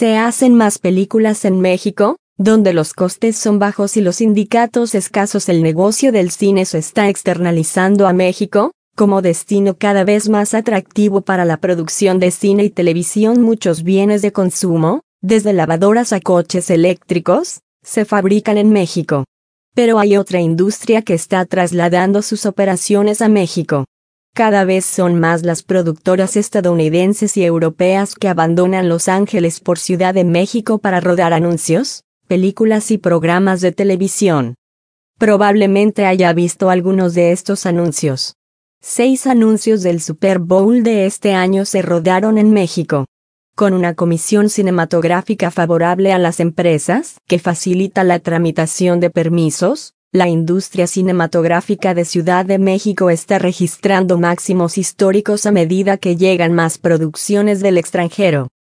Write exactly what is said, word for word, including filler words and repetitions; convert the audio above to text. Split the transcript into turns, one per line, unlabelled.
¿Se hacen más películas en México, donde los costes son bajos y los sindicatos escasos? El negocio del cine se está externalizando a México, como destino cada vez más atractivo para la producción de cine y televisión. Muchos bienes de consumo, desde lavadoras a coches eléctricos, se fabrican en México. Pero hay otra industria que está trasladando sus operaciones a México. Cada vez son más las productoras estadounidenses y europeas que abandonan Los Ángeles por Ciudad de México para rodar anuncios, películas y programas de televisión. Probablemente haya visto algunos de estos anuncios. Seis anuncios del Super Bowl de este año se rodaron en México. Con una comisión cinematográfica favorable a las empresas, que facilita la tramitación de permisos, la industria cinematográfica de Ciudad de México está registrando máximos históricos a medida que llegan más producciones del extranjero.